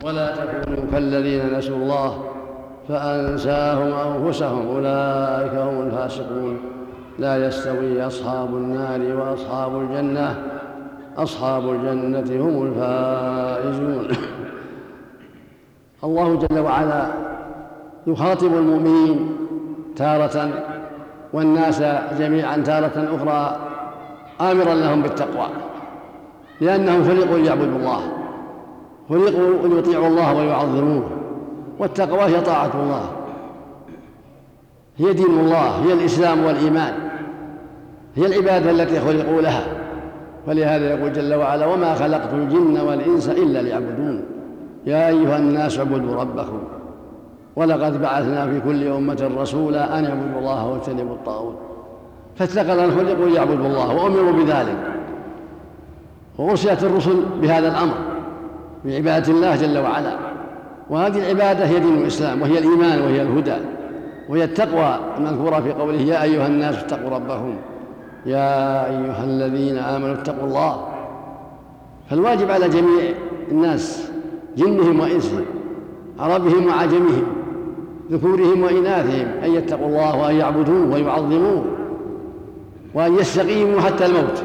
ولا تكونوا كالذين نسوا الله فأنساهم أنفسهم أولئك هم الفاسقون. لا يستوي أصحاب النار وأصحاب الجنة، أصحاب الجنة هم الفائزون. الله جل وعلا يخاطب المؤمنين تارة والناس جميعا تارة أخرى آمرا لهم بالتقوى، لأنهم خلقوا ليعبدوا الله، خلقوا ليطيعوا الله ويعظموه، والتقوى هي طاعة الله، هي دين الله، هي الإسلام والإيمان، هي العبادة التي خلقوا لها. فلهذا يقول جل وعلا: وما خلقت الجن والإنس إلا ليعبدون يا أيها الناس اعبدوا ربكم ولقد بعثنا في كل أمة رسولا أن اعبدوا الله واجتنبوا الطاغوت. فاتقوا خلقوا ليعبدوا الله وأمروا بذلك، وأرسلت الرسل بهذا الأمر بعبادة الله جل وعلا. وهذه العبادة هي دين الإسلام، وهي الإيمان، وهي الهدى، وهي التقوى المذكورة في قوله: يا أيها الناس اتقوا ربكم يا أيها الذين آمنوا اتقوا الله. فالواجب على جميع الناس جنهم وإنسهم، عربهم وعجمهم، ذكورهم وإناثهم، أن يتقوا الله وأن يعبدوه ويعظموه وأن يستقيموا حتى الموت.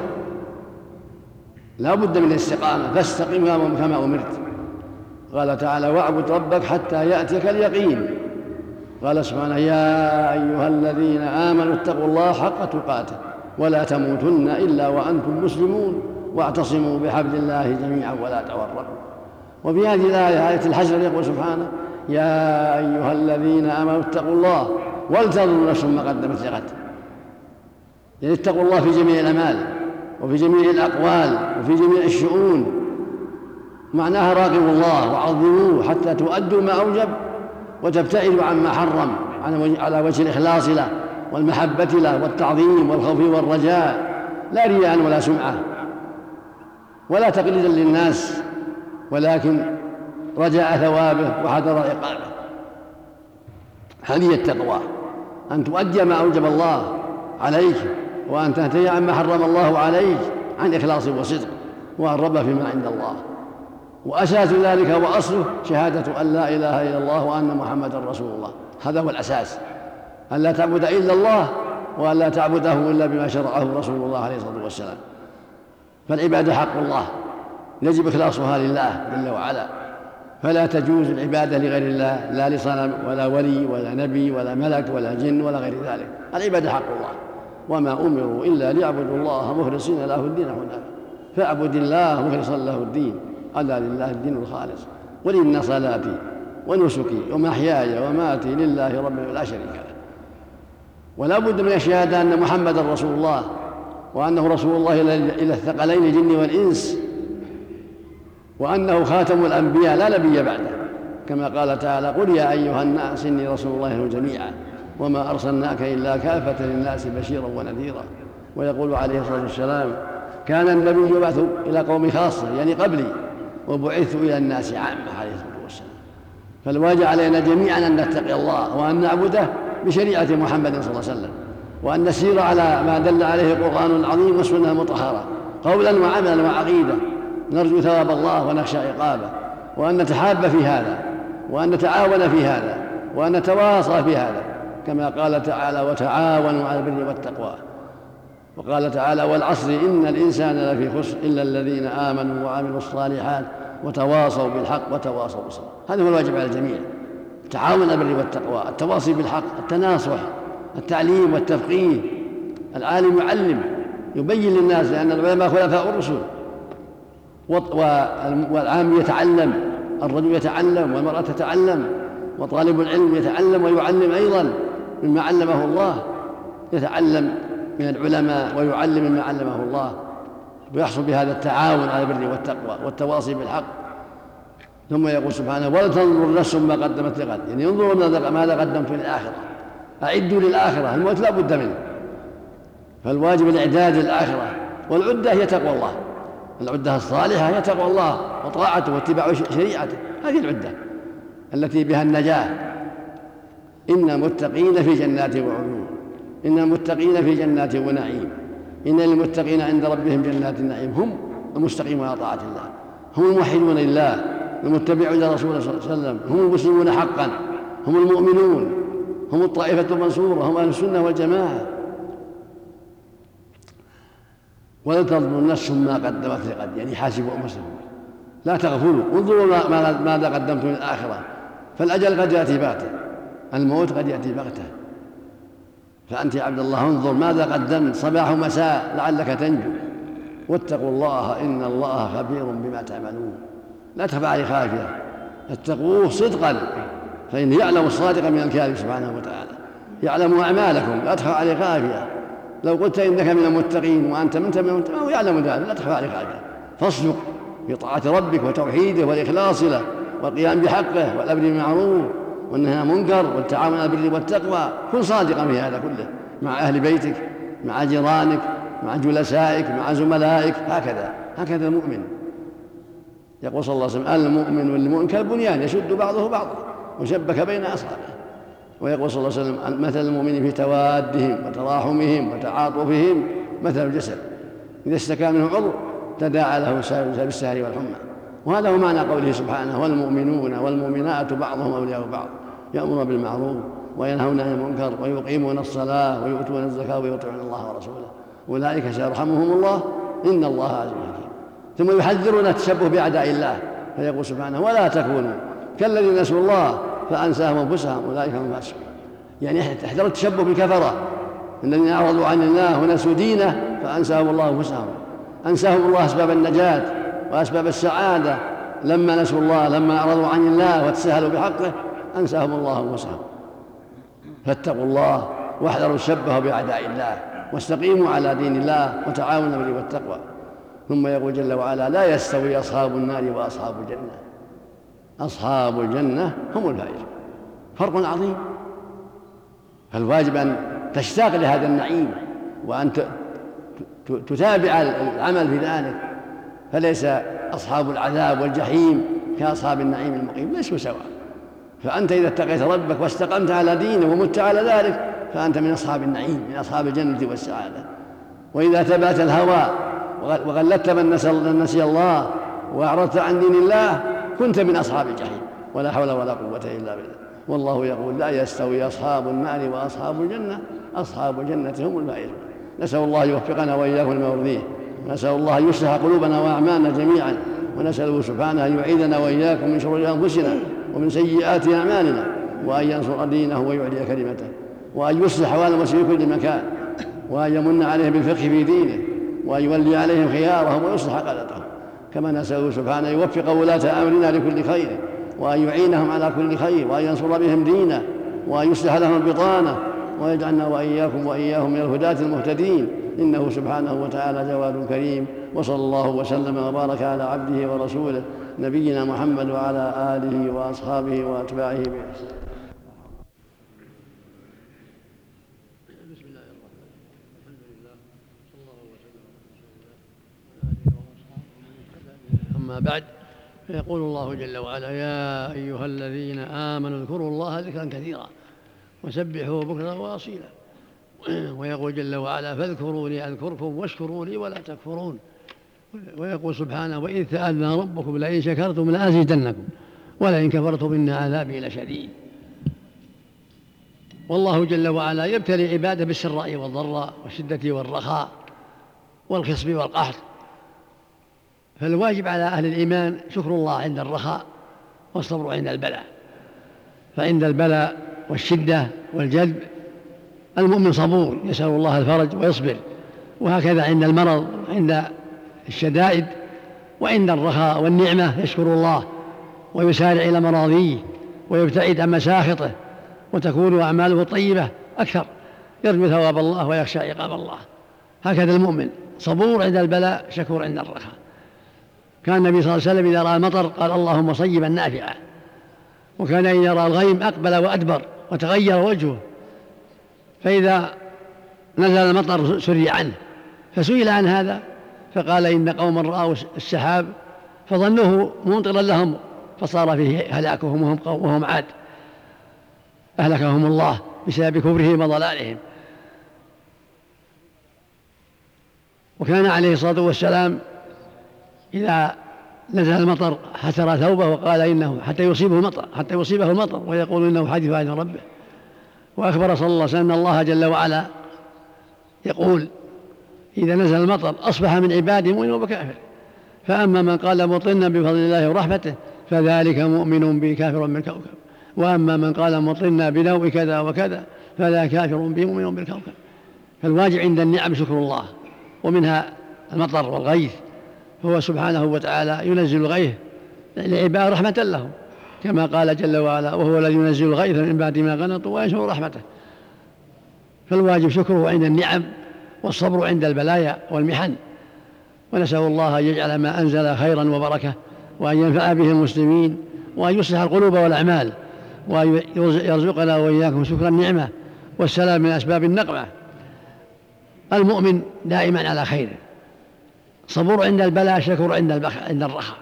لا بد من الاستقامة، فاستقم كما أمرت. قال تعالى: واعبد ربك حتى يأتيك اليقين. قال سبحانه: يا أيها الذين آمنوا اتقوا الله حق تقاته ولا تموتن إلا وأنتم مسلمون واعتصموا بحبل الله جميعا ولا تفرقوا. وفي هذه الآية آية الحشر يقول سبحانه: يا أيها الذين آمنوا اتقوا الله ولتنظر نفس ما قدمت لغد. يعني اتقوا الله في جميع الأعمال وفي جميع الأقوال وفي جميع الشؤون. معناها راقبوا الله وعظموه حتى تؤدوا ما أوجب وتبتعدوا عما حرم على وجه الإخلاص له والمحبة له والتعظيم والخوف والرجاء، لا رياء ولا سمعة ولا تقليدا للناس، ولكن رجاء ثوابه وحذر عقابه. هذه التقوى، أن تؤدي ما أوجب الله عليك وأن تنتهي عما حرم الله عليك عن إخلاص وصدق والرغبة فيما عند الله. وأساس ذلك وأصله شهادة أن لا إله إلا الله وأن محمدا رسول الله. هذا هو الأساس، أن لا تعبد إلا الله وأن لا تعبده إلا بما شرعه رسول الله عليه الصلاة والسلام. فالعبادة حق الله يجب إخلاصها لله جل وعلا، فلا تجوز العبادة لغير الله، لا لصنم ولا ولي ولا نبي ولا ملك ولا جن ولا غير ذلك. العبادة حق الله، وما أمروا إلا ليعبدوا الله مخلصين له الدين حنفاء. فاعبد الله مخلصا له الدين، ألا لله الدين الخالص. قل إن صلاتي ونسكي ومحياي ومماتي لله رب لا شريك له. ولا بد من الشهادة أن محمدا رسول الله وأنه رسول الله إلى الثقلين الجن والإنس، وأنه خاتم الأنبياء لا نبي بعده، كما قال تعالى: قل يا أيها الناس إني رسول الله جميعا وما أرسلناك إلا كافة للناس بشيرا ونذيرا. ويقول عليه الصلاة والسلام: كان النبي يبعث إلى قوم خاصة يعني قبلي وبعثت إلى الناس عامة عليه الصلاة والسلام. فالواجب علينا جميعا أن نتقي الله وأن نعبده بشريعة محمد صلى الله عليه وسلم، وأن نسير على ما دل عليه القرآن العظيم والسنة المطهرة قولا وعملا وعقيدة، نرجو ثواب الله ونخشى عقابه، وأن نتحاب في هذا، وأن نتعاون في هذا، وأن نتواصى في هذا، كما قال تعالى: وتعاونوا على البر والتقوى. وقال تعالى: والعصر إن الإنسان لفي خسر إلا الذين آمنوا وعملوا الصالحات وتواصوا بالحق وتواصوا بالصبر. هذا هو الواجب على الجميع: التعاون على البر والتقوى، التواصي بالحق، التناصح، التعليم والتفقيه. العالم يعلم يبين للناس، لأن العلماء خلفاء الرسل، والعام يتعلم، الرجل يتعلم والمرأة تتعلم، وطالب العلم يتعلم ويعلم أيضا مما علمه الله، يتعلم من العلماء ويعلم مما علمه الله، ويحصل بهذا التعاون على البر والتقوى والتواصي بالحق. ثم يقول سبحانه: ولتنظر نفس ما قدمت لغد، يعني انظروا ماذا قدمت للآخرة، أعدوا للآخرة، الموت لا بد منه. فالواجب الإعداد للآخرة، والعدة هي تقوى الله، العدة الصالحة هي تقوى الله وطاعته واتباع شريعته. هذه العدة التي بها النجاة. إن المتقين في جنات وعيون، إن المتقين في جنات ونعيم، إن للمتقين عند ربهم جنات النعيم، هم المستقيمون على طاعة الله، هم الموحدون لله المتبعون لرسول صلى الله عليه وسلم هم المسلمون حقا، هم المؤمنون، هم الطائفة المنصورة، هم أهل السنة والجماعة. ولا تظن نفس ما قدمت لغد، يعني حاسبوا أنفسكم لا تغفلوا، انظروا ماذا قدمتم للآخرة، فالأجل قد يأتي بغتة، الموت قد يأتي بغتة. فأنت يا عبد الله انظر ماذا قدمت صباح ومساء لعلك تنجو، واتقوا الله إن الله خبير بما تعملون. لا تخفى عليه خافية، اتقوه صدقا، فإنه يعلم الصادق من الكاذب سبحانه وتعالى، يعلم أعمالكم لا تخفى عليه خافية. لو قلت إنك من المتقين وأنت من المتقين هو يعلم ذلك، لا تخفى عليه خافية. فاصدق في طاعة ربك وتوحيده والإخلاص له والقيام بحقه والأمر بالمعروف والنهي عن المنكر والتعاون على البر والتقوى. كن صادقا في هذا كله مع أهل بيتك، مع جيرانك، مع جلسائك، مع زملائك. هكذا المؤمن. يقول صلى الله عليه وسلم المؤمن والمؤمن كالبنيان يشد بعضه بعضا وشبك بين أصحابه. ويقول صلى الله عليه وسلم مثل المؤمن في توادهم وتراحمهم وتعاطفهم مثل الجسد إذا اشتكى منه عضو تداعى له سائر بالسهر والحمى. وهذا هو معنى قوله سبحانه والمؤمنون والمؤمنات بعضهم أولياء بعض يأمرون بالمعروف وينهون عن المنكر ويقيمون الصلاة ويؤتون الزكاة ويطيعون الله ورسوله أولئك سيرحمهم الله إن الله عزيز حكيم. ثم يحذرنا التشبه بأعداء الله فيقول سبحانه ولا تكونوا كالذين نسوا الله فأنساهم أنفسهم أولئك هم الفاسقون. يعني احذروا التشبه بالكفرة الذين أعرضوا عن الله ونسوا دينه فأنساهم الله أنفسهم. أنساهم الله أسباب النجاة وأسباب السعادة لما نسوا الله، لما أعرضوا عن الله وتساهلوا بحقه أنساهم الله أنفسهم. فاتقوا الله واحذروا التشبه بأعداء الله واستقيموا على دين الله وتعاونوا بالبر والتقوى. ثم يقول جل وعلا لا يستوي أصحاب النار وأصحاب الجنة، أصحاب الجنة هم الفائزون. فرق عظيم. فالواجب أن تشتاق لهذا النعيم وأن تتابع العمل في ذلك. فليس أصحاب العذاب والجحيم كأصحاب النعيم المقيم، ليسوا سواء. فأنت إذا اتقيت ربك واستقمت على دينه ومت على ذلك فأنت من أصحاب النعيم، من أصحاب الجنة والسعادة. وإذا تبعت الهوى وغلدت من نسي الله وأعرضت عن دين الله كنت من أصحاب الجحيم، ولا حول ولا قوة إلا بالله. والله يقول لا يستوي أصحاب النار وأصحاب الجنة، أصحاب الجنة هم الفائزون. نسأل الله يوفقنا وإياكم لما يرضيه، ونسأل الله أن يصلح قلوبنا وأعمالنا جميعا، ونسأله سبحانه أن يعيذنا وإياكم من شرور أنفسنا ومن سيئات أعمالنا، وأن ينصر دينه ويعلي كلمته، وأن يصلح أحوال المسلمين في كل مكان، وأن يمن عليهم بالفقه في دينه، وأن يولي عليهم خيارهم ويصلح قادتهم. كما نسأله سبحانه أن يوفق ولاة أمرنا لكل خير، وأن يعينهم على كل خير، وأن ينصر بهم دينه، وأن يصلح لهم البطانة، ويجعلنا وإياهم من الهداة المهتدين. إنه سبحانه وتعالى جواد كريم. وصلى الله وسلم وبارك على عبده ورسوله نبينا محمد وعلى آله وأصحابه وأتباعه بإحسان. بسم الله الرحمن الرحيم. الحمد لله صلى الله وسلم على رسول الله وعلى آله وأصحابه. أما بعد، فيقول الله جل وعلا يا أيها الذين آمنوا اذكروا الله ذكرا كثيرا وسبحوه بكرة وأصيلا. ويقول جل وعلا فاذكروني أذكركم واشكروا لي ولا تكفرون. ويقول سبحانه وإذ تأذن ربكم لئن شكرتم لأزيدنكم ولئن كفرتم إن عذابي لشديد. والله جل وعلا يبتلي عباده بالسراء والضراء والشدة والرخاء والخصب والقحط. فالواجب على أهل الإيمان شكر الله عند الرخاء والصبر عند البلاء. فعند البلاء والشدة والجلب المؤمن صبور يسأل الله الفرج ويصبر، وهكذا عند المرض عند الشدائد، وعند الرخاء والنعمة يشكر الله ويسارع إلى مراضيه ويبتعد عن مساخطه، وتكون أعماله طيبة أكثر، يرجو ثواب الله ويخشى عقاب الله. هكذا المؤمن صبور عند البلاء شكور عند الرخاء. كان النبي صلى الله عليه وسلم إذا رأى المطر قال اللهم صيبا نافعا، وكان إذا يرى الغيم أقبل وأدبر وتغير وجهه، فإذا نزل المطر سري عنه. فسئل عن هذا فقال إن قوما رأوا السحاب فظنوه ممطرا لهم فصار فيه هلاكهم وهم عاد، أهلكهم الله بسبب كفرهم وضلالهم. وكان عليه الصلاة والسلام إذا نزل المطر حسر ثوبه وقال إنه حتى يصيبه المطر ويقول إنه حديث عن ربه. وأخبر صلى الله عليه وسلم أن الله جل وعلا يقول إذا نزل المطر أصبح من عباده مؤمن وكافر، فأما من قال مطرنا بفضل الله ورحمته فذلك مؤمن به كافر بالكوكب، وأما من قال مطرنا بنوء كذا وكذا فلا كافر به مؤمن بالكوكب. فالواجب عند النعم شكر الله، ومنها المطر والغيث، هو سبحانه وتعالى ينزل الغيث لعباد رحمة لهم، كما قال جل وعلا وهو الذي ينزل الغيث من بعد ما قنطوا وينشر رحمته. فالواجب شكره عند النعم والصبر عند البلايا والمحن. ونسأل الله أن يجعل ما أنزل خيرا وبركة، وأن ينفع به المسلمين، وأن يصلح القلوب والأعمال، وأن يرزقنا وإياكم شكر النعمة والسلام من أسباب النقمة. المؤمن دائما على خير، صبور عند البلاء، شكر عند الرخاء.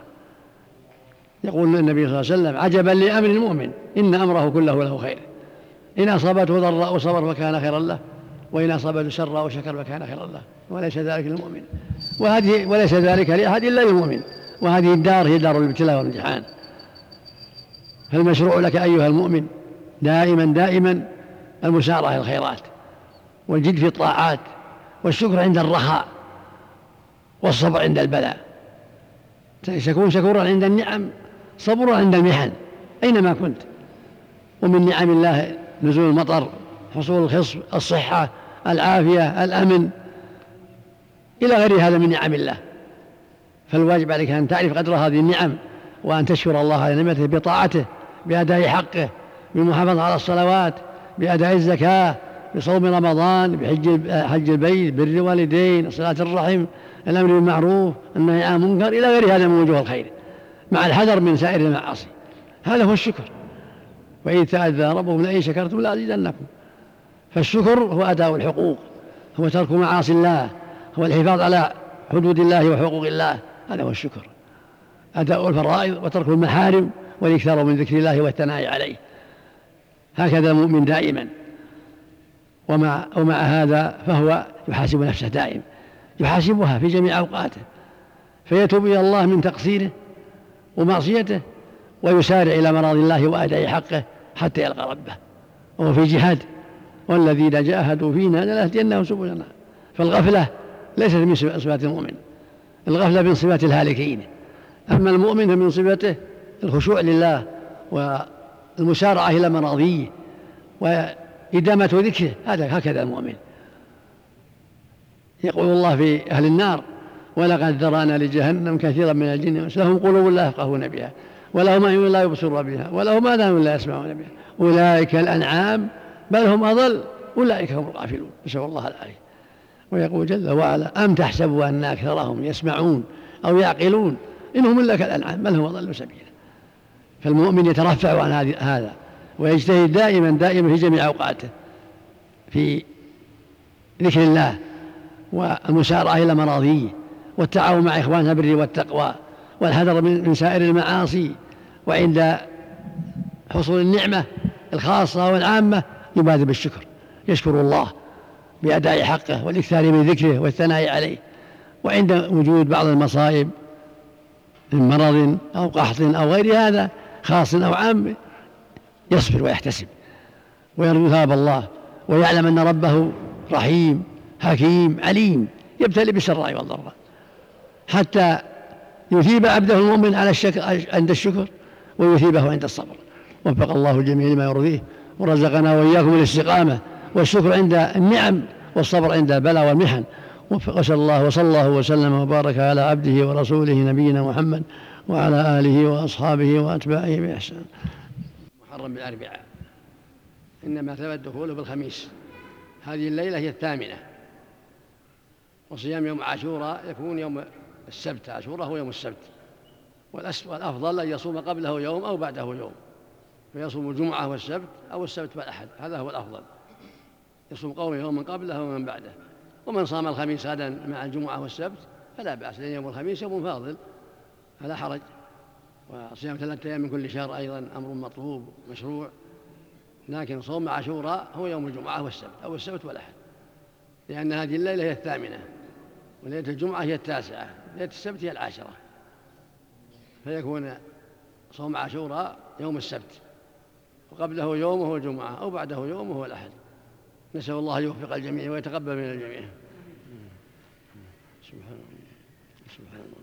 يقول النبي صلى الله عليه وسلم عجبا لأمر المؤمن إن أمره كله له خير، إن أصابته ضراء صبر فكان خيرا له، وإن أصابته سراء شكر فكان خيرا له، وليس ذلك للمؤمن وليس ذلك لأحد إلا للمؤمن. وهذه الدار هي دار الابتلاء والامتحان. فالمشروع لك أيها المؤمن دائما المسارعة إلى الخيرات، والجد في الطاعات، والشكر عند الرخاء، والصبر عند البلاء. تكون شكورا عند النعم، صبورا عند المحن أينما كنت. ومن نعم الله نزول المطر، حصول الخصب، الصحة، العافية، الأمن، إلى غير هذا من نعم الله. فالواجب عليك أن تعرف قدر هذه النعم، وأن تشكر الله على نعمته بطاعته، بأداء حقه، بالمحافظة على الصلوات، بأداء الزكاة، بصوم رمضان، بحج البيت، بر الوالدين، صلة الرحم، الأمر بالمعروف، النهي عن المنكر، إلى غير هذا من وجوه الخير، مع الحذر من سائر المعاصي. هذا هو الشكر. وإذ تأذن ربكم لئن شكرتم لأزيدنكم. فالشكر هو أداء الحقوق، هو ترك معاصي الله، هو الحفاظ على حدود الله وحقوق الله. هذا هو الشكر، أداء الفرائض وترك المحارم والإكثار من ذكر الله والثناء عليه. هكذا المؤمن دائما. ومع هذا فهو يحاسب نفسه دائما، يحاسبها في جميع أوقاته، فيتوب إلى الله من تقصيره ومعصيته، ويسارع إلى مراد الله وأداء حقه حتى يلقى ربه، وهو في جهاد. والذين جاهدوا فينا لنهدينهم سبلنا. فالغفلة ليست من صفات المؤمن، الغفلة من صفات الهالكين. أما المؤمن فمن صفته الخشوع لله والمسارعة إلى مراضيه وإدامة ذكره. هكذا المؤمن. يقول الله في أهل النار ولقد ذرأنا لجهنم كثيرا من الجن والإنس لهم قلوب لا يفقهون بها ولهم أعين لا يبصرون بها ولهم آذان لا يسمعون بها أولئك الأنعام بل هم أضل أولئك هم الغافلون. نسأل الله العافية. ويقول جل وعلا أم تحسبوا أن أكثرهم يسمعون أو يعقلون إنهم إلا كالأنعام بل هم أضل سبيلا. فالمؤمن يترفع عن هذا ويجتهد دائما في جميع أوقاته في ذكر الله والمسارعة إلى مراضيه والتعاون مع إخوانه بالبر والتقوى والحذر من سائر المعاصي. وعند حصول النعمة الخاصة والعامة يبادر بالشكر، يشكر الله بأداء حقه والإكثار من ذكره والثناء عليه. وعند وجود بعض المصائب من مرض أو قحط أو غير هذا خاص أو عام يصبر ويحتسب ويرجو ثواب الله ويعلم أن ربه رحيم حكيم عليم يبتلي بالسراء والضراء حتى يثيب عبده المؤمن على عند الشكر ويثيبه عند الصبر. وفق الله الجميع لما يرضيه ورزقنا وإياكم الاستقامة والشكر عند النعم والصبر عند البلاء والمحن. وصلى الله وسلم وبارك على عبده ورسوله نبينا محمد وعلى آله وأصحابه وأتباعه بإحسان. محرم بالأربعاء إنما ثبت دخوله بالخميس. هذه الليلة هي 8، وصيام يوم عاشوراء يكون يوم السبت. عاشوراء هو يوم السبت، والأفضل أن يصوم قبله يوم أو بعده يوم، فيصوم الجمعة والسبت أو السبت والأحد، هذا هو الأفضل. يصوم قوم يوم قبله ومن بعده. ومن صام الخميس غدا مع الجمعة والسبت فلا بأس، لأن يوم الخميس يوم فاضل فلا حرج. وصيام 3 أيام من كل شهر أيضا أمر مطلوب مشروع، لكن صوم عاشوراء هو يوم الجمعة والسبت أو السبت والأحد، لأن هذه الليلة هي 8، وليلة الجمعة هي 9، ليلة السبت هي 10. فيكون صوم عاشوراء يوم السبت، وقبله يوم هو الجمعة، أو بعده يوم هو الأحد. نسأل الله أن يوفق الجميع ويتقبل من الجميع. سبحان الله.